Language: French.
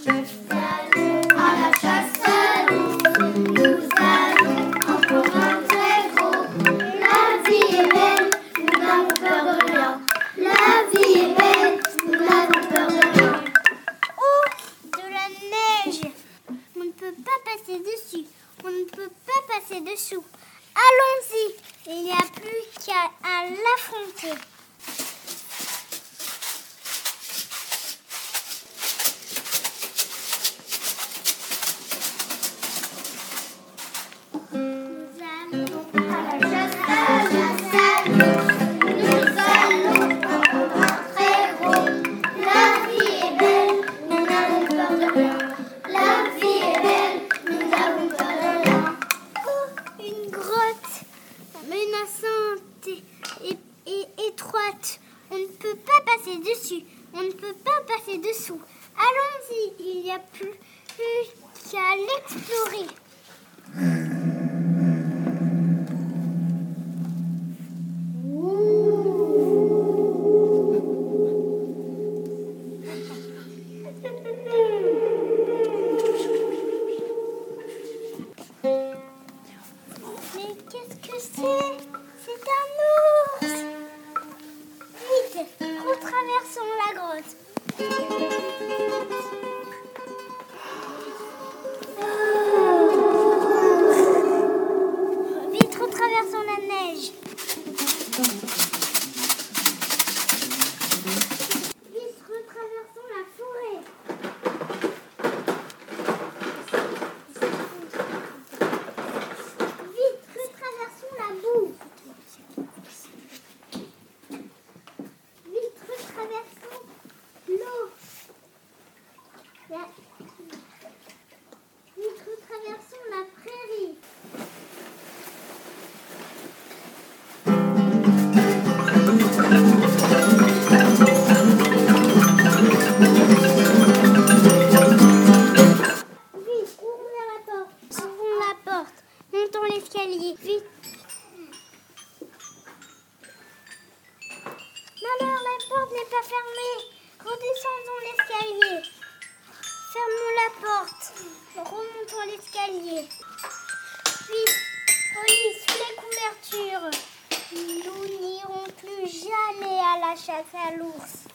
À la chasse à l'ours, nous allons en programme très gros. La vie est belle, nous n'avons peur de rien. La vie est belle, nous n'avons peur de rien. Oh, de la neige! On ne peut pas passer dessus, on ne peut pas passer dessous. Allons-y, il n'y a plus qu'à l'affronter. Menaçante et étroite. On ne peut pas passer dessus, on ne peut pas passer dessous. Allons-y, il n'y a plus qu'à l'explorer. Mais qu'est-ce que c'est? C'est un ours! Vite, retraversons la grotte. Vite, retraversons la neige. Vite, retraversons la forêt. Vite, retraversons la boue. Vite, retraversons l'eau. Vite, retraversons la prairie. Vite, ouvrons la porte, montons l'escalier, vite. Malheur, la porte n'est pas fermée. Redescendons l'escalier. Fermons la porte. Remontons l'escalier. Vite, au lit, sous les couvertures. Nous n'irons plus jamais à la chasse à l'ours.